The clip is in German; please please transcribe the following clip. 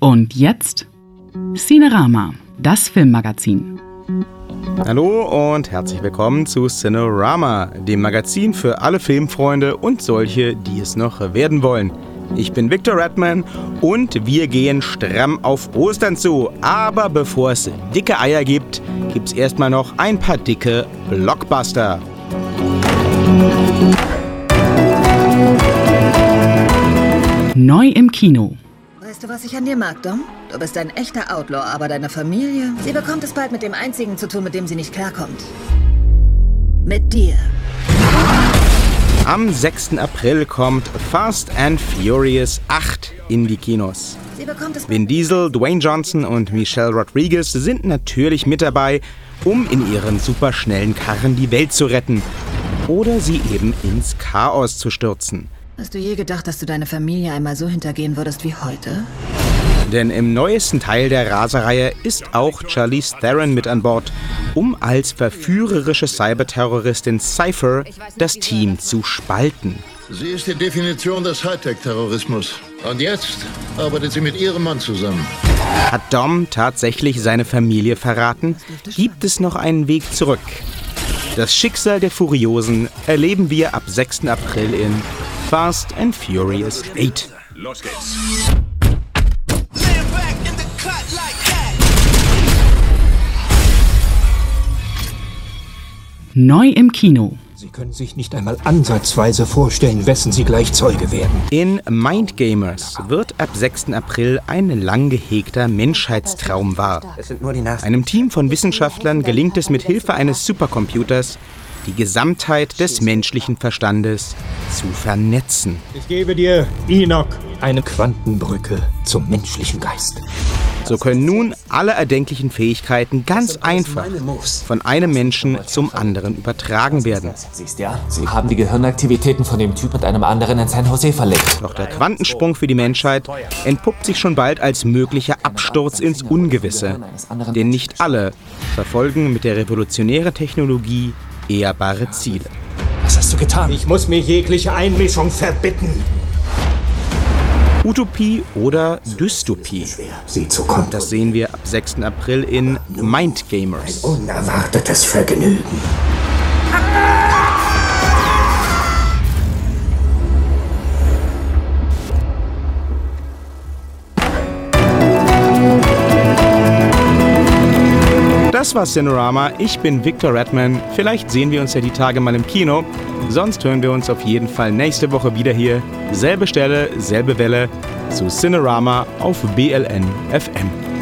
Und jetzt Cinerama, das Filmmagazin. Hallo und herzlich willkommen zu Cinerama, dem Magazin für alle Filmfreunde und solche, die es noch werden wollen. Ich bin Victor Redman und wir gehen stramm auf Ostern zu. Aber bevor es dicke Eier gibt, gibt's erstmal noch ein paar dicke Blockbuster. Neu im Kino. Weißt du, was ich an dir mag, Dom? Du bist ein echter Outlaw, aber deine Familie, sie bekommt es bald mit dem Einzigen zu tun, mit dem sie nicht klarkommt. Mit dir. Am 6. April kommt Fast and Furious 8 in die Kinos. Vin Diesel, Dwayne Johnson und Michelle Rodriguez sind natürlich mit dabei, um in ihren superschnellen Karren die Welt zu retten. Oder sie eben ins Chaos zu stürzen. Hast du je gedacht, dass du deine Familie einmal so hintergehen würdest wie heute? Denn im neuesten Teil der Raserreihe ist auch Charlize Theron mit an Bord, um als verführerische Cyberterroristin Cypher das Team zu spalten. Sie ist die Definition des Hightech-Terrorismus. Und jetzt arbeitet sie mit ihrem Mann zusammen. Hat Dom tatsächlich seine Familie verraten? Gibt es noch einen Weg zurück? Das Schicksal der Furiosen erleben wir ab 6. April in Fast and Furious 8. Los geht's. Neu im Kino. Sie können sich nicht einmal ansatzweise vorstellen, wessen Sie gleich Zeuge werden. In Mindgamers wird ab 6. April ein lang gehegter Menschheitstraum wahr. Einem Team von Wissenschaftlern gelingt es mit Hilfe eines Supercomputers, die Gesamtheit des menschlichen Verstandes zu vernetzen. Ich gebe dir, Enoch, eine Quantenbrücke zum menschlichen Geist. So können nun alle erdenklichen Fähigkeiten ganz einfach von einem Menschen zum anderen übertragen werden. Siehst ja, sie haben die Gehirnaktivitäten von dem Typ mit einem anderen in San Jose verlegt. Doch der Quantensprung für die Menschheit entpuppt sich schon bald als möglicher Absturz ins Ungewisse. Denn nicht alle verfolgen mit der revolutionären Technologie ehrbare Ziele. Was hast du getan? Ich muss mir jegliche Einmischung verbitten. Utopie oder Dystopie? Das sehen wir ab 6. April in Mindgamers. Ein unerwartetes Vergnügen. Das war Cinerama. Ich bin Victor Redman. Vielleicht sehen wir uns ja die Tage mal im Kino. Sonst hören wir uns auf jeden Fall nächste Woche wieder hier. Selbe Stelle, selbe Welle zu Cinerama auf BLN FM.